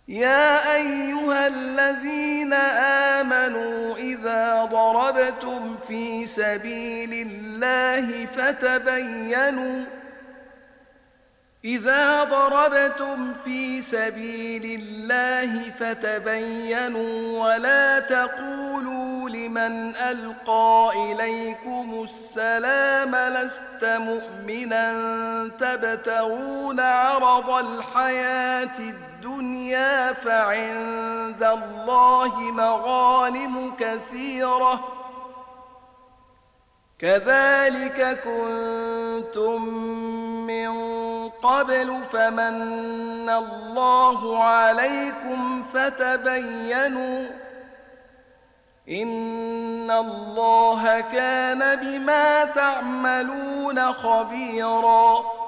يا أيها الذين آمنوا إذا ضربتم في سبيل الله فتبينوا ولا تقولوا لمن ألقى إليكم السلام لست مؤمنا تبتغون عرض الحياة الدنيا فعند الله مغانم كثيرة كذلك كنتم من قبل فمن الله عليكم فتبينوا إن الله كان بما تعملون خبيرا